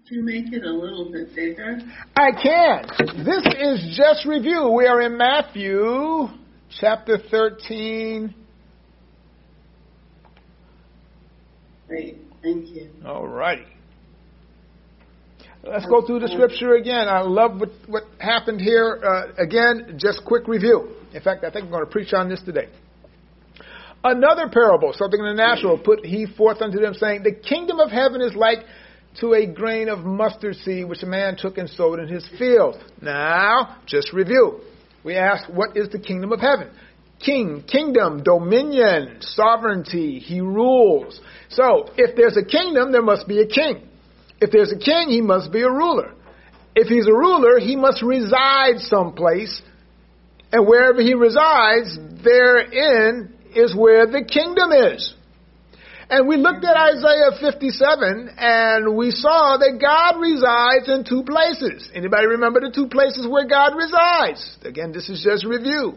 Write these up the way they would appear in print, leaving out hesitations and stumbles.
you make it a little bit bigger? I can. This is just review. We are in Matthew chapter 13. Great, thank you. All righty. Let's go through the scripture again. I love what happened here. Again, just quick review. In fact, I think I'm going to preach on this today. Another parable, something in the natural, put he forth unto them, saying, the kingdom of heaven is like to a grain of mustard seed, which a man took and sowed in his field. Now, just review. We ask, what is the kingdom of heaven? Kingdom, dominion, sovereignty. He rules. So, if there's a kingdom, there must be a king. If there's a king, he must be a ruler. If he's a ruler, he must reside someplace. And wherever he resides, therein is where the kingdom is. And we looked at Isaiah 57, and we saw that God resides in two places. Anybody remember the two places where God resides? Again, this is just review.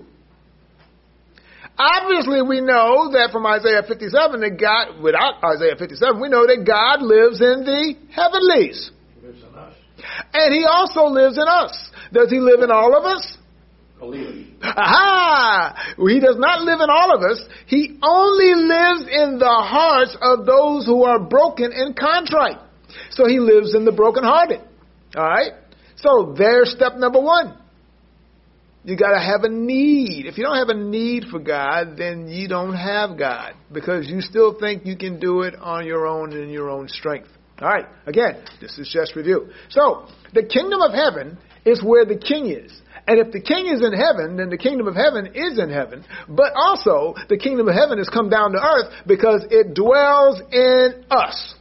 Obviously, we know that from Isaiah 57 that God, without Isaiah 57, we know that God lives in the heavenlies. He lives in us. And he also lives in us. Does he live in all of us? Believers. Aha! He does not live in all of us. He only lives in the hearts of those who are broken and contrite. So he lives in the brokenhearted. All right? So there's step number one. You got to have a need. If you don't have a need for God, then you don't have God, because you still think you can do it on your own and in your own strength. All right. Again, this is just review. So the kingdom of heaven is where the king is. And if the king is in heaven, then the kingdom of heaven is in heaven. But also, the kingdom of heaven has come down to earth because it dwells in us.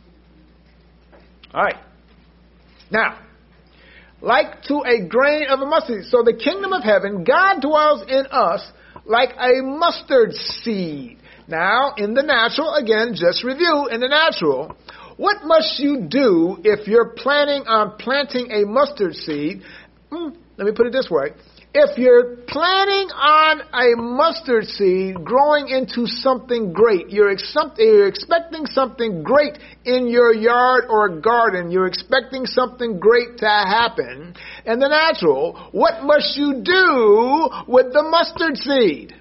All right. Now, like to a grain of a mustard seed. So the kingdom of heaven, God dwells in us like a mustard seed. Now, in the natural, again, just review, in the natural, what must you do if you're planning on planting a mustard seed? Let me put it this way. If you're planning on a mustard seed growing into something great, you're expecting something great in your yard or garden, you're expecting something great to happen in the natural, what must you do with the mustard seed?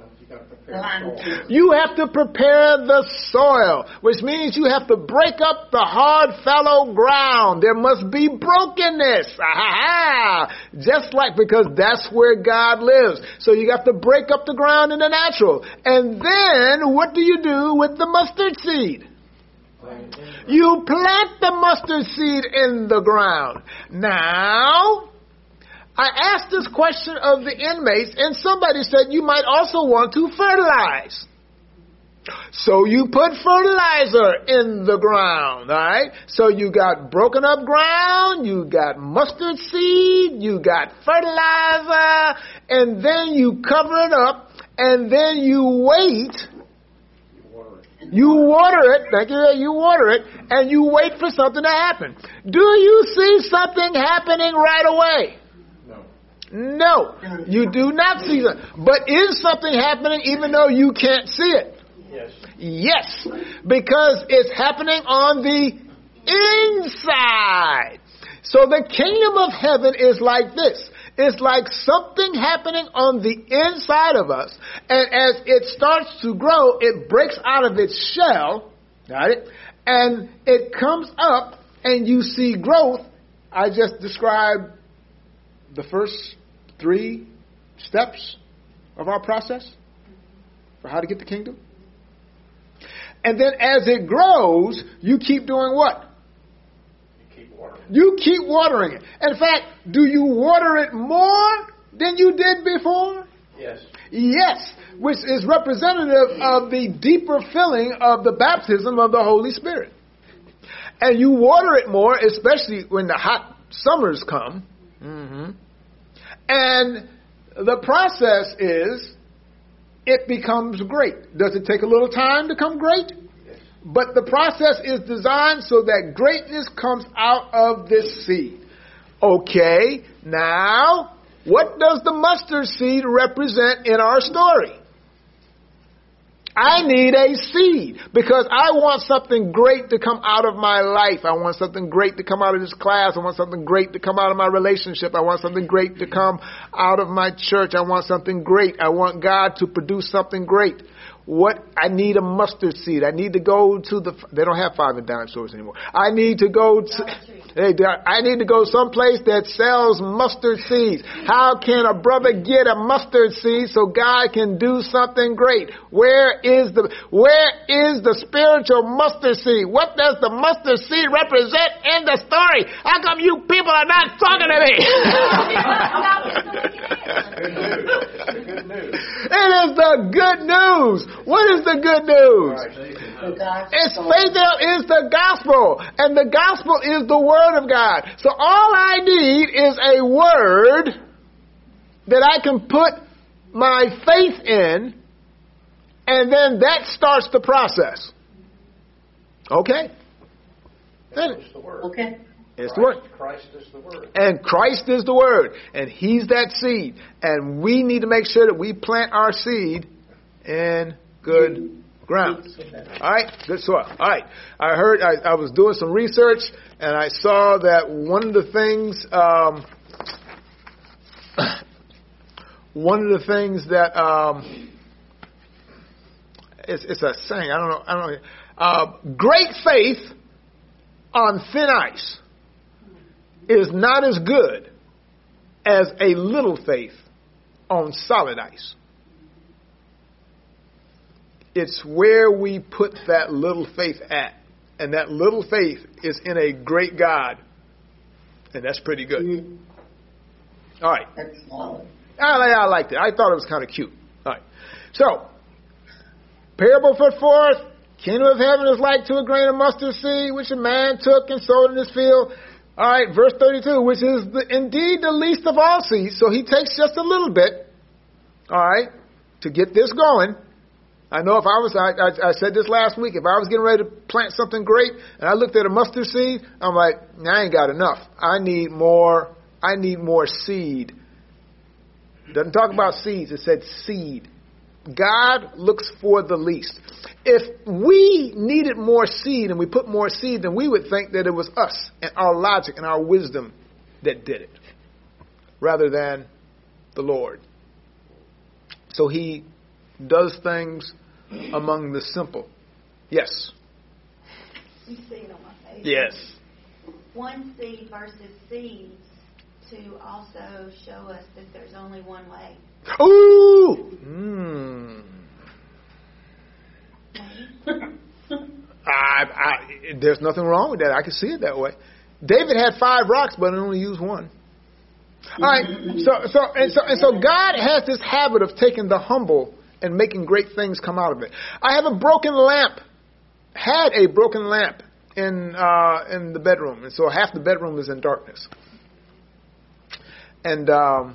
You have to prepare the soil, which means you have to break up the hard, fallow ground. There must be brokenness. Just like, because that's where God lives. So you have to break up the ground in the natural. And then what do you do with the mustard seed? You plant the mustard seed in the ground. Now, I asked this question of the inmates, and somebody said you might also want to fertilize. So you put fertilizer in the ground, all right? So you got broken up ground, you got mustard seed, you got fertilizer, and then you cover it up, and then you wait. You water it, thank you, you water it, and you wait for something to happen. Do you see something happening right away? No, you do not see that. But is something happening even though you can't see it? Yes. Yes, because it's happening on the inside. So the kingdom of heaven is like this. It's like something happening on the inside of us. And as it starts to grow, it breaks out of its shell. Got it? And it comes up and you see growth. I just described the first 3 steps of our process for how to get the kingdom. And then as it grows, you keep doing what? You keep watering it. In fact, do you water it more than you did before? Yes. Yes, which is representative of the deeper filling of the baptism of the Holy Spirit. And you water it more, especially when the hot summers come. Mm-hmm. And the process is, it becomes great. Does it take a little time to come great? Yes. But the process is designed so that greatness comes out of this seed. Okay, now, what does the mustard seed represent in our story? I need a seed because I want something great to come out of my life. I want something great to come out of this class. I want something great to come out of my relationship. I want something great to come out of my church. I want something great. I want God to produce something great. I need a mustard seed. I need to go to they don't have 5 and dime stores anymore. I need to go someplace that sells mustard seeds. How can a brother get a mustard seed so God can do something great? Where is the spiritual mustard seed? What does the mustard seed represent in the story? How come you people are not talking to me? It is the good news. What is the good news? It's faith is the gospel. And the gospel is the word of God. So all I need is a word that I can put my faith in, and then that starts the process. Okay? It's the word. Okay. It's the word. Christ is the word. And Christ is the word. And he's that seed. And we need to make sure that we plant our seed in good ground. All right? Good soil. All right. I was doing some research, and I saw that one of the things that it's a saying. I don't know. Great faith on thin ice is not as good as a little faith on solid ice. It's where we put that little faith at. And that little faith is in a great God. And that's pretty good. Mm-hmm. All right. That's solid. I liked it. I thought it was kind of cute. All right. So, parable put forth, kingdom of heaven is like to a grain of mustard seed, which a man took and sowed in his field. All right, verse 32, which is indeed the least of all seeds. So he takes just a little bit, all right, to get this going. I know if I said this last week, if I was getting ready to plant something great and I looked at a mustard seed, I'm like, I ain't got enough. I need more seed. Doesn't talk about seeds. It said seed. God looks for the least. If we needed more seed and we put more seed, then we would think that it was us and our logic and our wisdom that did it, rather than the Lord. So he does things among the simple. Yes. You see it on my face. Yes. One seed versus seeds to also show us that there's only one way. Ooh! There's nothing wrong with that. I can see it that way. David had 5 rocks, but he only used one. All right. So God has this habit of taking the humble and making great things come out of it. I have a broken lamp. Had a broken lamp in the bedroom, and so half the bedroom is in darkness. And I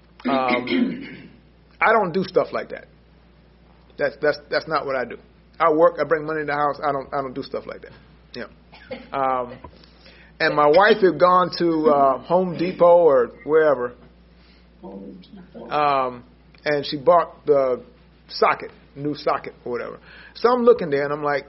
don't do stuff like that. That's not what I do. I work. I bring money in the house. I don't do stuff like that. Yeah. And my wife had gone to Home Depot or wherever, and she bought the new socket or whatever. So I'm looking there and I'm like,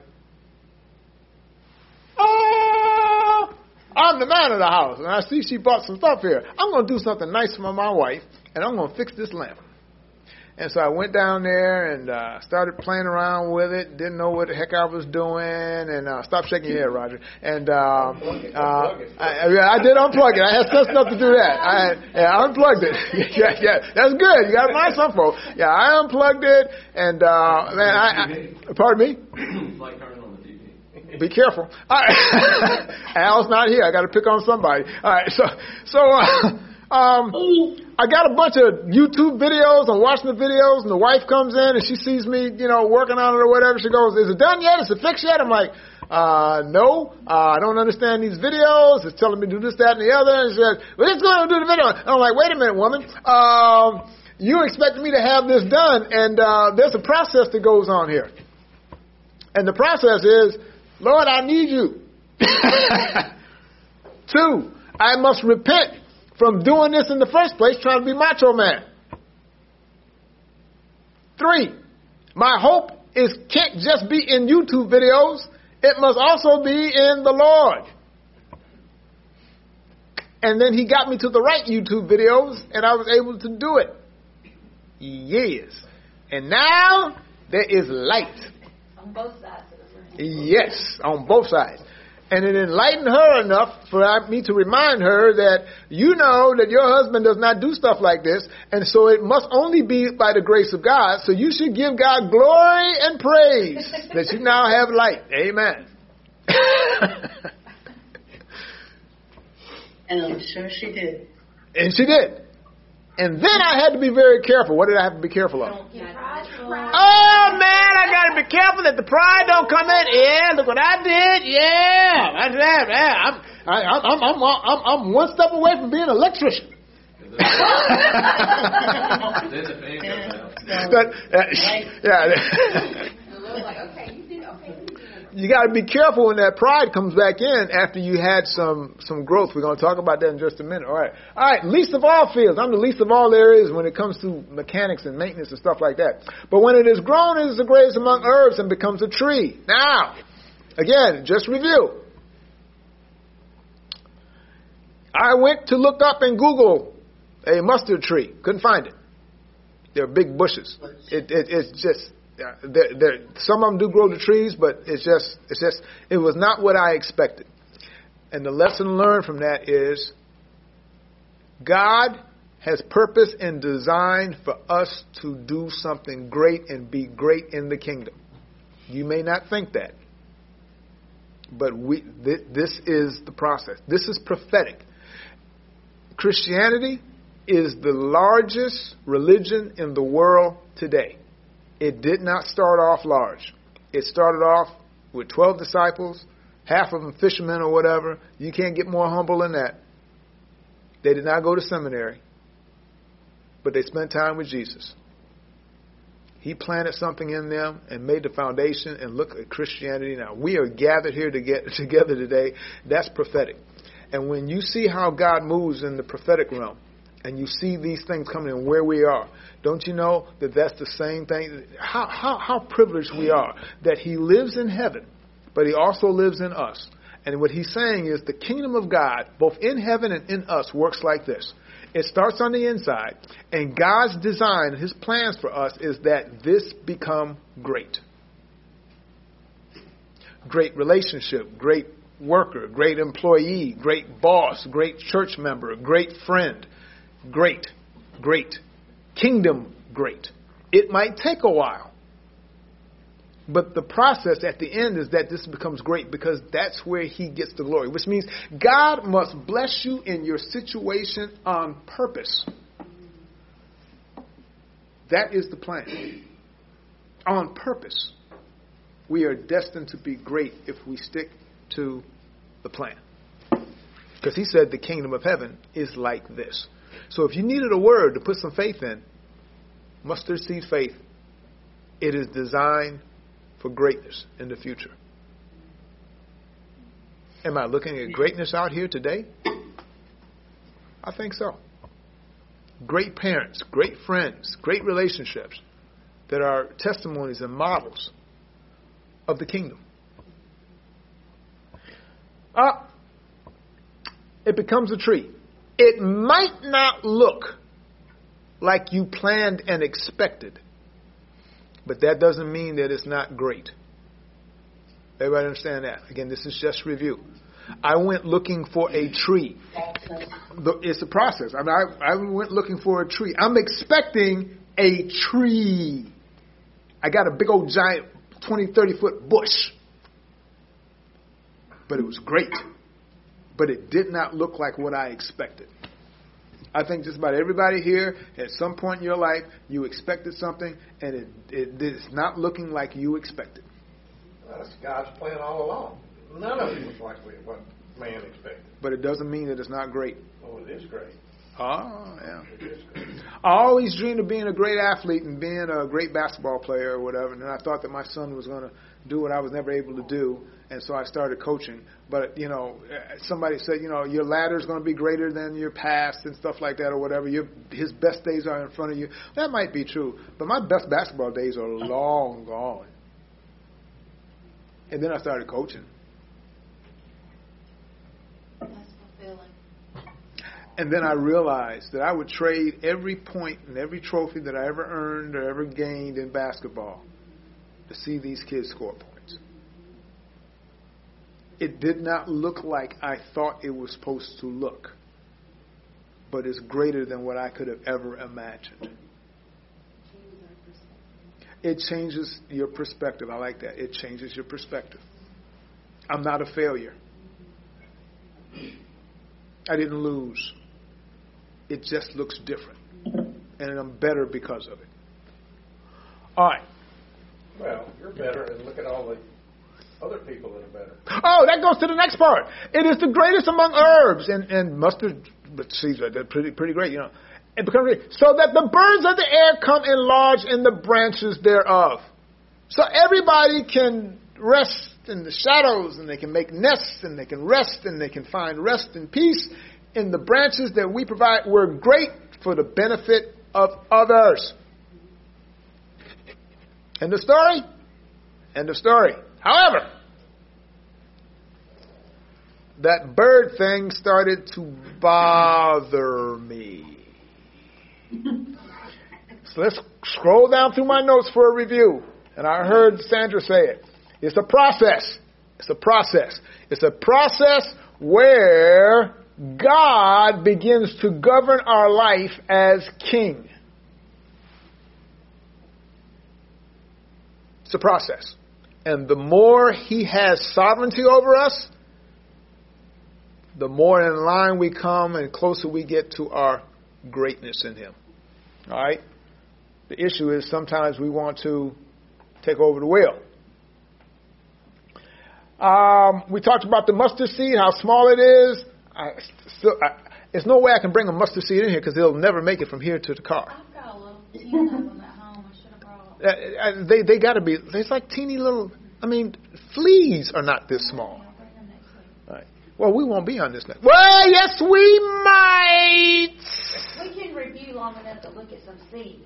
oh, I'm the man of the house, and I see she bought some stuff here. I'm going to do something nice for my wife, and I'm going to fix this lamp. And so I went down there and started playing around with it. Didn't know what the heck I was doing. And stop shaking your head, Roger. And I did unplug it. I had sense enough to do that. I unplugged it. yeah, that's good. You got to mind some folks. Yeah, I unplugged it. And pardon me. It's like turning on the TV. Be careful. All right. Al's not here. I got to pick on somebody. All right. I got a bunch of YouTube videos. I'm watching the videos, and the wife comes in, and she sees me, working on it or whatever. She goes, "Is it done yet? Is it fixed yet?" I'm like, no, I don't understand these videos. It's telling me to do this, that, and the other. And she says, "Well, let's go and do the video." And I'm like, "Wait a minute, woman. You expected me to have this done, and there's a process that goes on here. And the process is, Lord, I need you. 2, I must repent from doing this in the first place, trying to be macho man. 3, my hope can't just be in YouTube videos. It must also be in the Lord. And then he got me to the right YouTube videos, and I was able to do it. Yes. And now there is light. On both sides of the ring. Yes, on both sides. And it enlightened her enough for me to remind her that you know that your husband does not do stuff like this, and so it must only be by the grace of God. So you should give God glory and praise that you now have light. Amen. And I'm sure she did. And she did. And then I had to be very careful. What did I have to be careful of? Pride. Oh man, I got to be careful that the pride don't come in. Yeah, look what I did. Yeah, that's that. Yeah, I'm one step away from being an electrician. Then the fame comes out. Yeah. The Lord's like, okay, you did okay. You got to be careful when that pride comes back in after you had some growth. We're going to talk about that in just a minute. All right. Least of all fields. I'm the least of all there is when it comes to mechanics and maintenance and stuff like that. But when it is grown, it is the greatest among herbs and becomes a tree. Now, again, just review. I went to look up in Google a mustard tree. Couldn't find it. They're big bushes. It's just... some of them do grow the trees, but it was not what I expected. And the lesson learned from that is God has purpose and design for us to do something great and be great in the kingdom. You may not think that, but this is the process. This is prophetic. Christianity is the largest religion in the world today. It did not start off large. It started off with 12 disciples, half of them fishermen or whatever. You can't get more humble than that. They did not go to seminary, but they spent time with Jesus. He planted something in them and made the foundation, and look at Christianity now. We are gathered here to get together today. That's prophetic. And when you see how God moves in the prophetic realm, and you see these things coming in where we are, don't you know that that's the same thing? How privileged we are that he lives in heaven, but he also lives in us. And what he's saying is the kingdom of God, both in heaven and in us, works like this. It starts on the inside, and God's design, his plans for us is that this become great. Great relationship, great worker, great employee, great boss, great church member, great friend. Great. Kingdom great. It might take a while. But the process at the end is that this becomes great because that's where he gets the glory. Which means God must bless you in your situation on purpose. That is the plan. On purpose. We are destined to be great if we stick to the plan. Because he said the kingdom of heaven is like this. So if you needed a word to put some faith in, mustard seed faith, it is designed for greatness in the future. Am I looking at greatness out here today? I think so. Great parents, great friends, great relationships that are testimonies and models of the kingdom. It becomes a tree. It might not look like you planned and expected, but that doesn't mean that it's not great. Everybody understand that? Again, this is just review. I went looking for a tree. It's a process. I went looking for a tree. I'm expecting a tree. I got a big old giant 20, 30-foot bush. But it was great. But it did not look like what I expected. I think just about everybody here, at some point in your life, you expected something, and it's not looking like you expected. Well, that's God's plan all along. None of it was like what man expected. But it doesn't mean that it's not great. Oh, it is great. Oh, yeah. It is great. I always dreamed of being a great athlete and being a great basketball player or whatever, and then I thought that my son was going to do what I was never able to do, and so I started coaching. But, somebody said, your ladder is going to be greater than your past and stuff like that or whatever. His best days are in front of you. That might be true, but my best basketball days are long gone. And then I started coaching. That's fulfilling. And then I realized that I would trade every point and every trophy that I ever earned or ever gained in basketball to see these kids score points. It did not look like I thought it was supposed to look, but it's greater than what I could have ever imagined. It changes your perspective. I like that. It changes your perspective. I'm not a failure. I didn't lose. It just looks different. And I'm better because of it. All right. Well, you're better, and look at all the other people that are better. Oh, that goes to the next part. It is the greatest among herbs. And mustard seeds are pretty great, you know. It becomes great. So that the birds of the air come and lodge in the branches thereof. So everybody can rest in the shadows, and they can make nests, and they can rest, and they can find rest and peace in the branches that we provide. We're great for the benefit of others. End of story? End of story. However, that bird thing started to bother me. So let's scroll down through my notes for a review. And I heard Sandra say it. It's a process. It's a process. It's a process where God begins to govern our life as king. It's a process. And the more he has sovereignty over us, the more in line we come and closer we get to our greatness in him. All right? The issue is sometimes we want to take over the wheel. We talked about the mustard seed, how small it is. There's no way I can bring a mustard seed in here because it'll never make it from here to the car. I've got a little 10 of them at home. I should have brought. They got to be. It's like teeny little. I mean, fleas are not this small. I'll bring them next week. All right. Well, we won't be on this next. Well, yes, we might. We can review long enough to look at some seeds.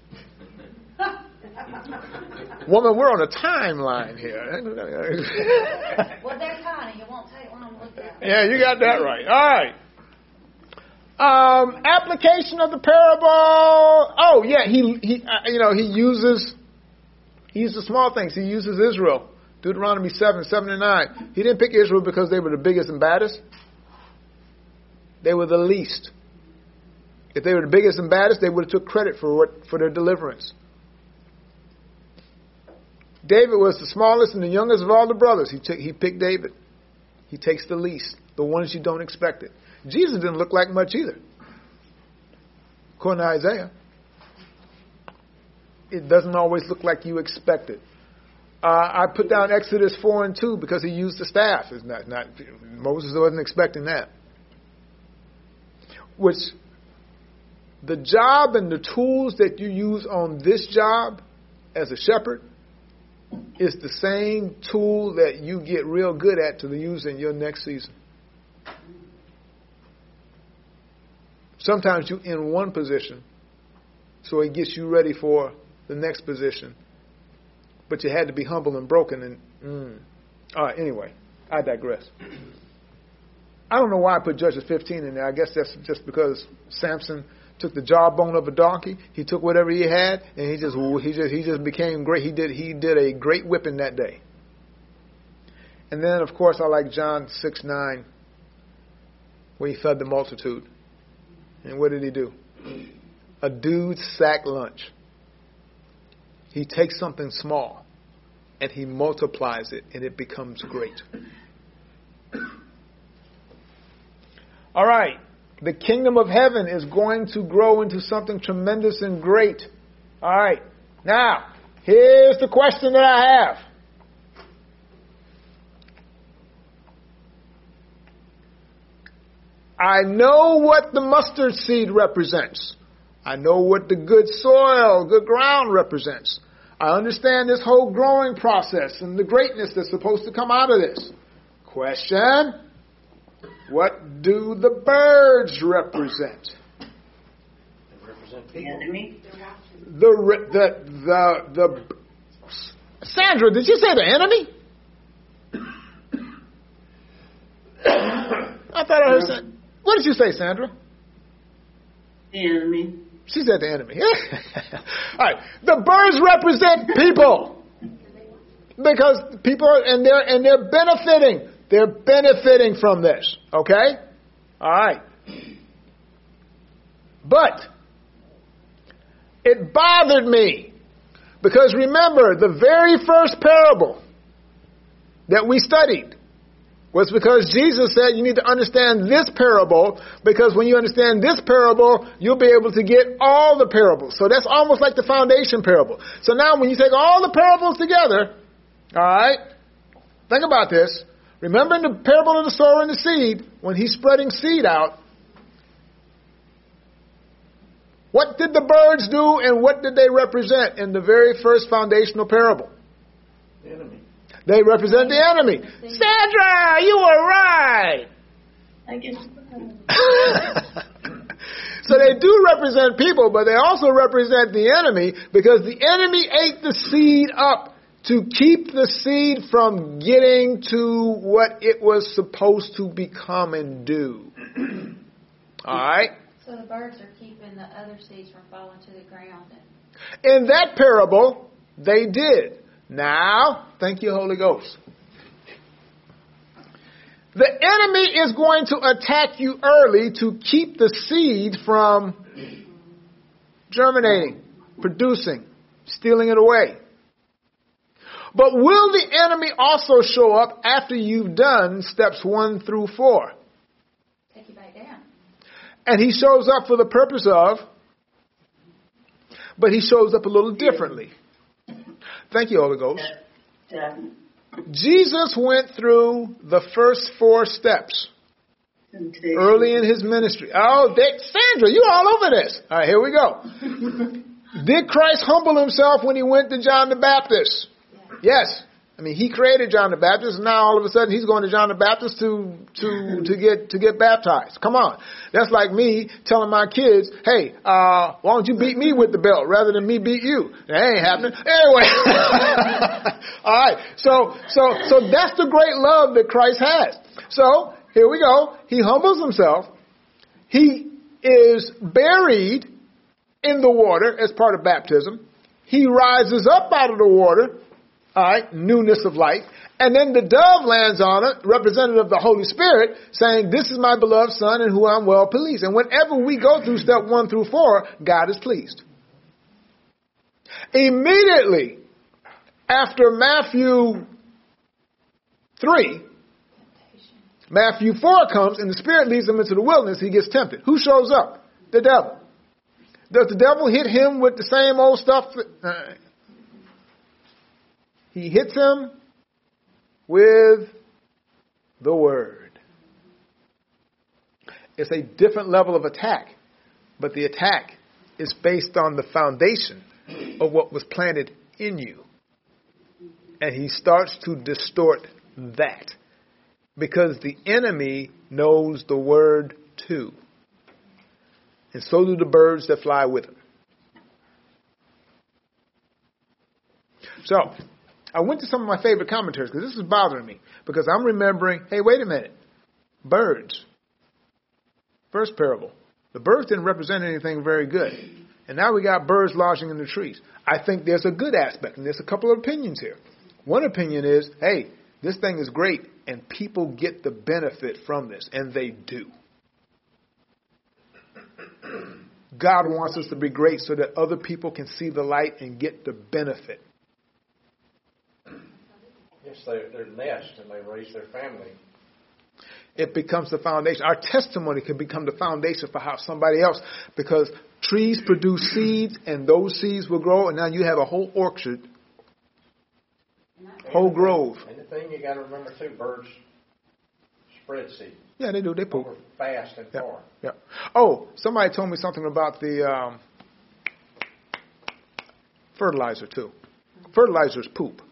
Woman, we're on a timeline here. Well, they're tiny. It won't take long to look at. Yeah, you got that right. All right. Application of the parable. Oh, yeah, he uses small things. He uses Israel. Deuteronomy 7:7-9. He didn't pick Israel because they were the biggest and baddest. They were the least. If they were the biggest and baddest, they would have took credit for their deliverance. David was the smallest and the youngest of all the brothers. He picked David. He takes the least, the ones you don't expect it. Jesus didn't look like much either. According to Isaiah, it doesn't always look like you expect it. I put down Exodus 4:2 because he used the staff. It's not Moses wasn't expecting that. Which the job and the tools that you use on this job as a shepherd is the same tool that you get real good at to use in your next season. Sometimes you're in one position, so it gets you ready for the next position. But you had to be humble and broken. All right, anyway, I digress. I don't know why I put Judges 15 in there. I guess that's just because Samson took the jawbone of a donkey. He took whatever he had, and he just became great. He did a great whipping that day. And then, of course, I like John 6:9, where he fed the multitude. And what did he do? A dude's sack lunch. He takes something small, and he multiplies it, and it becomes great. All right. The kingdom of heaven is going to grow into something tremendous and great. All right. Now, here's the question that I have. I know what the mustard seed represents. I know what the good soil, good ground represents. I understand this whole growing process and the greatness that's supposed to come out of this. Question: what do the birds represent? They represent The people. enemy. The Sandra, did you say the enemy? I thought I heard. What did you say, Sandra? The enemy. She said the enemy. All right. The birds represent people because people are, and they're benefiting. They're benefiting from this. Okay. All right. But it bothered me because remember the very first parable that we studied was because Jesus said you need to understand this parable because when you understand this parable, you'll be able to get all the parables. So that's almost like the foundation parable. So now when you take all the parables together, all right, think about this. Remember in the parable of the sower and the seed, when he's spreading seed out, what did the birds do and what did they represent in the very first foundational parable? The enemy. They represent the enemy. Sandra, you were right. I guess. So they do represent people, but they also represent the enemy because the enemy ate the seed up to keep the seed from getting to what it was supposed to become and do. All right? So the birds are keeping the other seeds from falling to the ground. In that parable, they did. Now, thank you, Holy Ghost. The enemy is going to attack you early to keep the seed from germinating, producing, stealing it away. But will the enemy also show up after you've done steps 1 through 4? Take you back down. And he shows up for the purpose of, but he shows up a little differently. Thank you, Holy Ghost. Jesus went through the first 4 steps early in his ministry. Oh, Sandra, you're all over this. All right, here we go. Did Christ humble himself when he went to John the Baptist? Yes. I mean, he created John the Baptist, and now all of a sudden he's going to John the Baptist to get baptized. Come on. That's like me telling my kids, hey, why don't you beat me with the belt rather than me beat you? That ain't happening. Anyway. All right. So that's the great love that Christ has. So here we go. He humbles himself. He is buried in the water as part of baptism. He rises up out of the water. All right, newness of life. And then the dove lands on it, representative of the Holy Spirit, saying, this is my beloved Son in whom I'm well pleased. And whenever we go through step 1 through 4, God is pleased. Immediately after Matthew 3, Matthew 4 comes and the Spirit leads him into the wilderness. He gets tempted. Who shows up? The devil. Does the devil hit him with the same old stuff? He hits him with the word. It's a different level of attack, but the attack is based on the foundation of what was planted in you. And he starts to distort that because the enemy knows the word too. And so do the birds that fly with him. So, I went to some of my favorite commentaries because this is bothering me. Because I'm remembering, hey, wait a minute. Birds. First parable. The birds didn't represent anything very good. And now we got birds lodging in the trees. I think there's a good aspect, and there's a couple of opinions here. One opinion is, hey, this thing is great, and people get the benefit from this, and they do. God wants us to be great so that other people can see the light and get the benefit. Yes, their nest, and they raise their family. It becomes the foundation. Our testimony can become the foundation for how somebody else, because trees produce seeds, and those seeds will grow, and now you have a whole orchard, whole grove. And the thing you got to remember too, birds spread seed. Yeah, they do. They poop. Over fast and far. Yeah. Oh, somebody told me something about the fertilizer too. Fertilizers poop.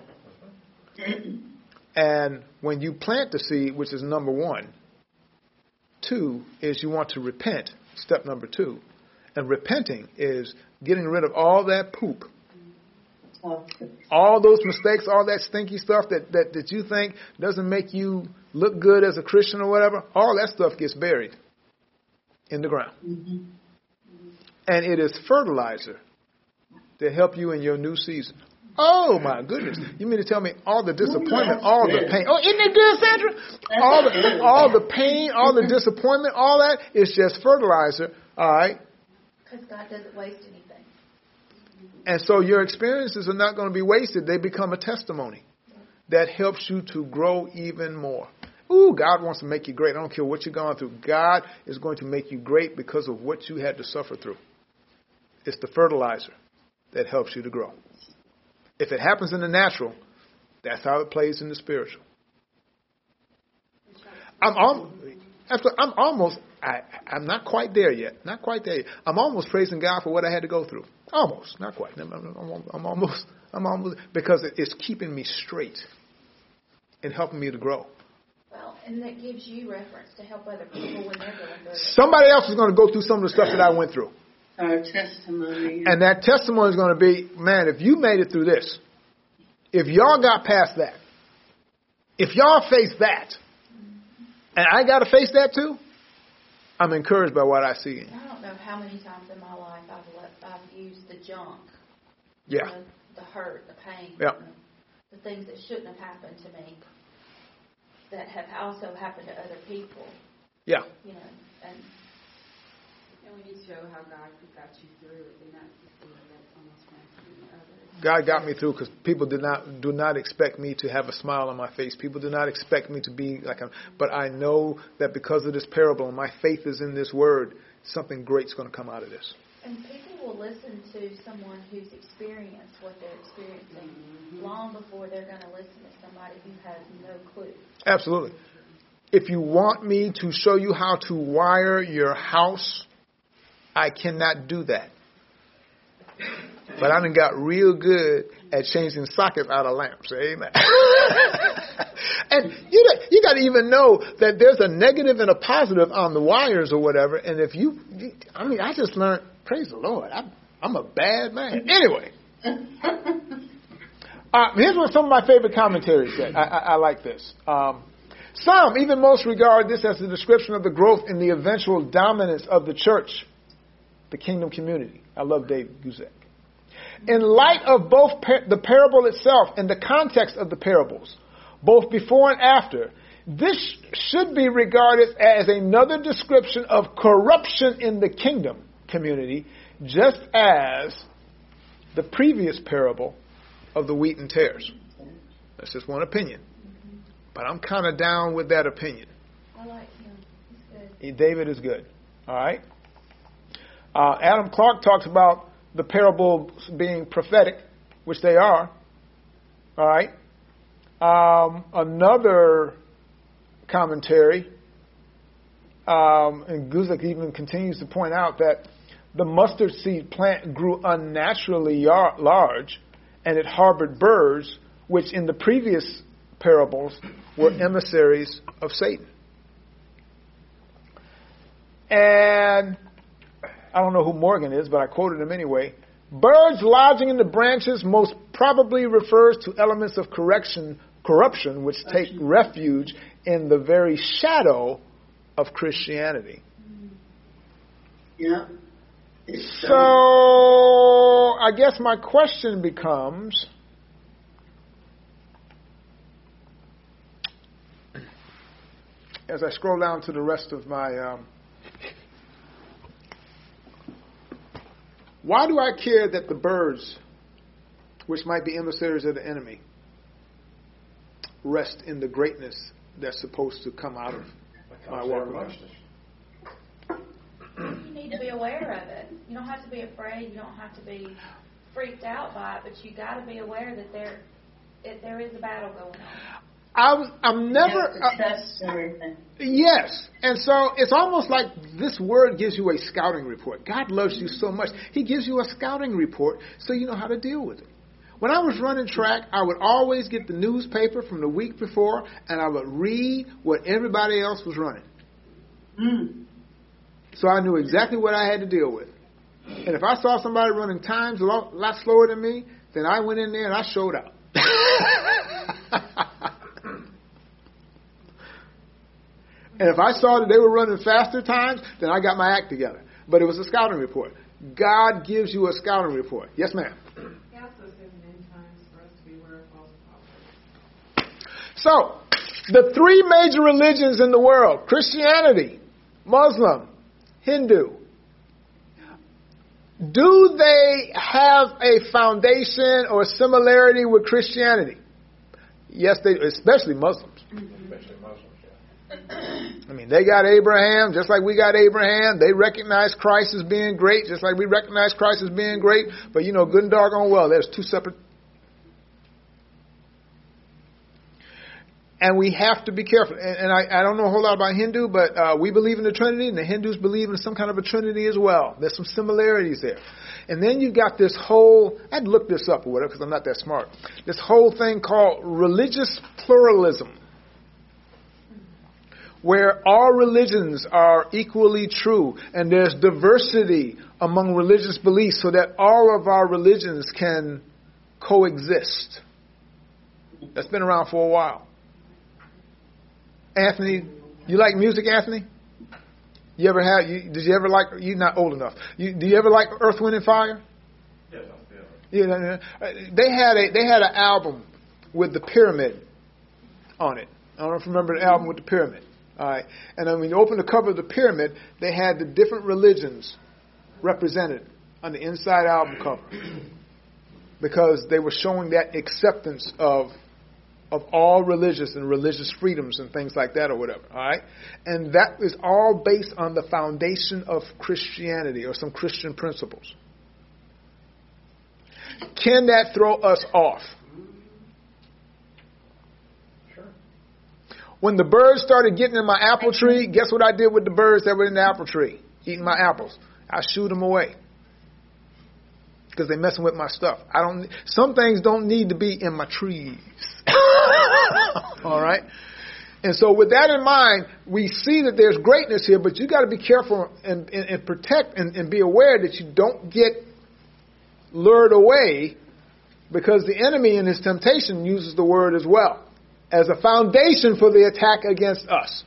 And when you plant the seed, which is number 1, 2 is you want to repent, step number 2. And repenting is getting rid of all that poop All those mistakes, all that stinky stuff that you think doesn't make you look good as a Christian or whatever, all that stuff gets buried in the ground. Mm-hmm. And it is fertilizer to help you in your new season. Oh my goodness! You mean to tell me all the disappointment, all the pain? Oh, isn't it good, Sandra? All the pain, all the disappointment, all that is just fertilizer. All right. Because God doesn't waste anything. And so your experiences are not going to be wasted. They become a testimony that helps you to grow even more. Ooh, God wants to make you great. I don't care what you're going through. God is going to make you great because of what you had to suffer through. It's the fertilizer that helps you to grow. If it happens in the natural, that's how it plays in the spiritual. I'm not quite there yet. Not quite there yet. I'm almost praising God for what I had to go through. Almost, not quite. I'm almost because it's keeping me straight and helping me to grow. Well, and that gives you reference to help other people when they're going through it. Somebody else is going to go through some of the stuff that I went through. Our testimony. And that testimony is going to be, man, if you made it through this, if y'all got past that, if y'all face that, and I got to face that too, I'm encouraged by what I see. I don't know how many times in my life I've used the junk. Yeah. The hurt, the pain. Yeah. The things that shouldn't have happened to me that have also happened to other people. Yeah. You know, and when you show how God got you through it, and that's the thing that's almost fascinating to others. God got me through because people do not expect me to have a smile on my face. People do not expect me to be like I'm. But I know that because of this parable and my faith is in this word, something great's going to come out of this. And people will listen to someone who's experienced what they're experiencing long before they're going to listen to somebody who has no clue. Absolutely. If you want me to show you how to wire your house, I cannot do that. But I done got real good at changing sockets out of lamps. Amen. And you got to even know that there's a negative and a positive on the wires or whatever. And if I just learned, praise the Lord, I'm a bad man. Anyway. Here's what some of my favorite commentaries said. I like this. Some even most regard this as a description of the growth in the eventual dominance of the church, the kingdom community. I love David Guzik. In light of both the parable itself and the context of the parables, both before and after, this should be regarded as another description of corruption in the kingdom community, just as the previous parable of the wheat and tares. That's just one opinion. But I'm kind of down with that opinion. I like him. He's good. David is good. All right. Adam Clark talks about the parables being prophetic, which they are. All right. Another commentary, and Guzik even continues to point out that the mustard seed plant grew unnaturally large, and it harbored birds, which in the previous parables were emissaries of Satan. And I don't know who Morgan is, but I quoted him anyway. Birds lodging in the branches most probably refers to elements of corruption which take refuge in the very shadow of Christianity. Yeah. So I guess my question becomes, as I scroll down to the rest of my why do I care that the birds, which might be emissaries of the enemy, rest in the greatness that's supposed to come out of my walk with God? You need to be aware of it. You don't have to be afraid. You don't have to be freaked out by it, but you got to be aware that there is a battle going on. I'm never. You have to test everything. Yes. And so it's almost like this word gives you a scouting report. God loves you so much. He gives you a scouting report so you know how to deal with it. When I was running track, I would always get the newspaper from the week before, and I would read what everybody else was running. So I knew exactly what I had to deal with. And if I saw somebody running times a lot slower than me, then I went in there and I showed out. And if I saw that they were running faster times, then I got my act together. But it was a scouting report. God gives you a scouting report. Yes, ma'am. He also says in end times for us to beware of false prophets. So, the three major religions in the world, Christianity, Muslim, Hindu, do they have a foundation or similarity with Christianity? Yes, they, especially Muslims. Especially Muslims, yeah. I mean, they got Abraham, just like we got Abraham. They recognize Christ as being great, just like we recognize Christ as being great. But, you know, good and doggone well, there's two separate. And we have to be careful. And I don't know a whole lot about Hindu, but we believe in the Trinity, and the Hindus believe in some kind of a Trinity as well. There's some similarities there. And then you've got this whole, I had to look this up or whatever because I'm not that smart, this whole thing called religious pluralism, where all religions are equally true, and there's diversity among religious beliefs so that all of our religions can coexist. That's been around for a while. Anthony, you like music, Anthony? You ever have? Did you ever like? You're not old enough. Do you ever like Earth, Wind, and Fire? Yes, I feel it. Yeah. They had an album with the pyramid on it. I don't know if you remember the album with the pyramid. All right. And then when you open the cover of the pyramid, they had the different religions represented on the inside album cover because they were showing that acceptance of all religious and religious freedoms and things like that or whatever, all right? And that is all based on the foundation of Christianity or some Christian principles. Can that throw us off? Sure. When the birds started getting in my apple tree, guess what I did with the birds that were in the apple tree? Eating my apples. I shooed them away. Because they're messing with my stuff. Some things don't need to be in my trees. All right? And so with that in mind, we see that there's greatness here, but you got to be careful and protect and be aware that you don't get lured away because the enemy in his temptation uses the word as well as a foundation for the attack against us.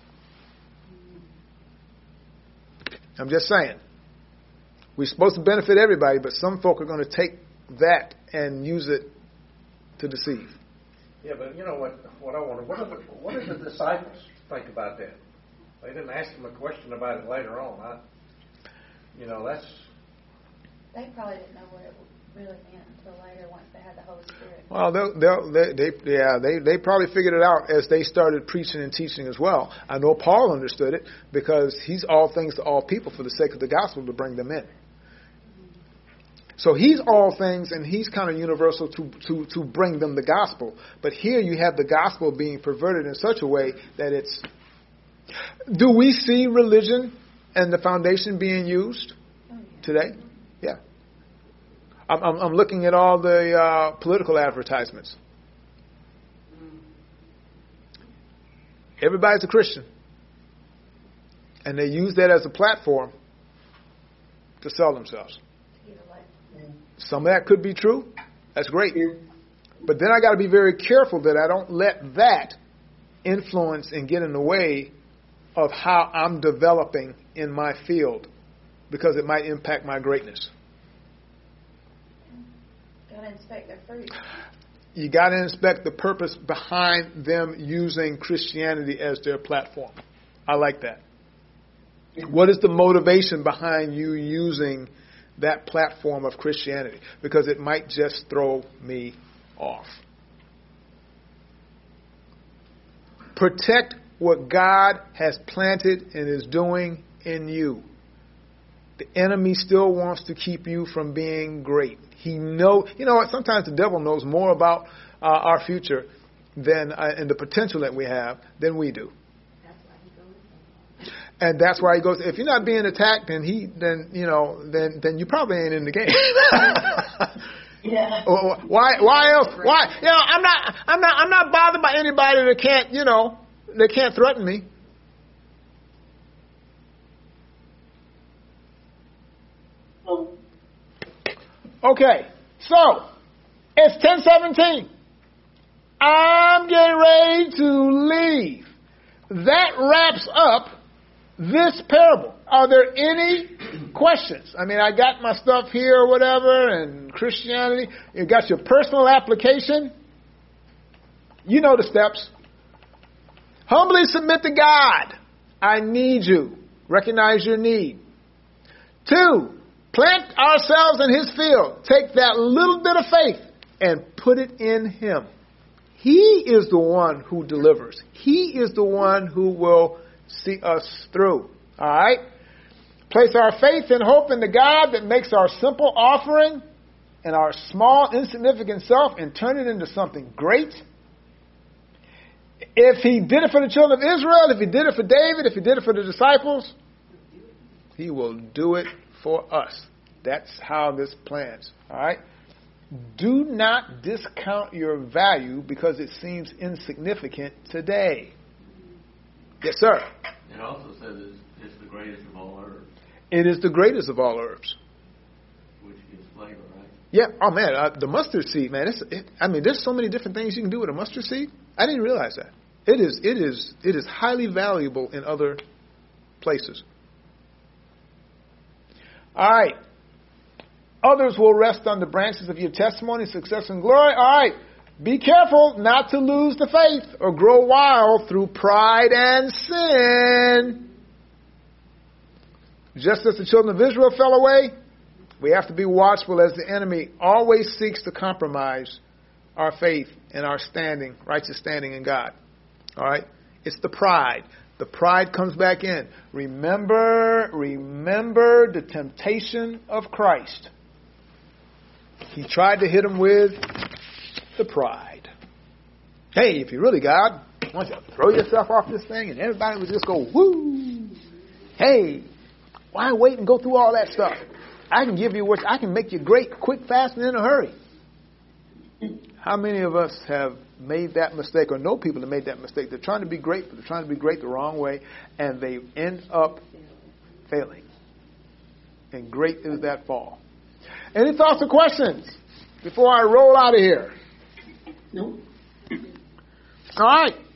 I'm just saying. We're supposed to benefit everybody, but some folk are going to take that and use it to deceive. Yeah, but you know what I wonder? What did the disciples think about that? They didn't ask him a question about it later on. That's. They probably didn't know what it really meant until later, once they had the Holy Spirit. Well, they probably figured it out as they started preaching and teaching as well. I know Paul understood it because he's all things to all people for the sake of the gospel to bring them in. So he's all things, and he's kind of universal to bring them the gospel. But here you have the gospel being perverted in such a way that it's... Do we see religion and the foundation being used today? Yeah. I'm looking at all the political advertisements. Everybody's a Christian. And they use that as a platform to sell themselves. Some of that could be true. That's great. But then I got to be very careful that I don't let that influence and get in the way of how I'm developing in my field because it might impact my greatness. Got to inspect their fruit. You got to inspect the purpose behind them using Christianity as their platform. I like that. What is the motivation behind you using that platform of Christianity? Because it might just throw me off. Protect what God has planted and is doing in you. The enemy still wants to keep you from being great. He knows, you know what, sometimes the devil knows more about our future than and the potential that we have than we do. And that's why he goes, if you're not being attacked, then you probably ain't in the game. Yeah. Why else? Why? I'm not bothered by anybody that can't threaten me. Okay. So, It's 10:17. I'm getting ready to leave. That wraps up this parable. Are there any questions? I mean, I got my stuff here or whatever, and Christianity. You got your personal application. You know the steps. Humbly submit to God. I need you. Recognize your need. 2, plant ourselves in His field. Take that little bit of faith and put it in Him. He is the one who delivers. He is the one who will see us through. All right? Place our faith and hope in the God that makes our simple offering and our small, insignificant self and turn it into something great. If He did it for the children of Israel, if He did it for David, if He did it for the disciples, He will do it for us. That's how this plans. All right? Do not discount your value because it seems insignificant today. Yes, sir. It also says it's the greatest of all herbs. It is the greatest of all herbs. Which gives flavor, right? Yeah. Oh, man. The mustard seed, man. There's so many different things you can do with a mustard seed. I didn't realize that. It is highly valuable in other places. All right. Others will rest on the branches of your testimony, success, and glory. All right. Be careful not to lose the faith or grow wild through pride and sin. Just as the children of Israel fell away, we have to be watchful as the enemy always seeks to compromise our faith and our standing, righteous standing in God. All right? It's the pride. The pride comes back in. Remember the temptation of Christ. He tried to hit him with the pride. Hey, if you're really God, why don't you throw yourself off this thing and everybody would just go, woo. Hey, why wait and go through all that stuff? I can give you what I can make you great, quick, fast, and in a hurry. How many of us have made that mistake or know people that made that mistake? They're trying to be great, but they're trying to be great the wrong way, and they end up failing. And great is that fall. Any thoughts or questions before I roll out of here? Nope. All right.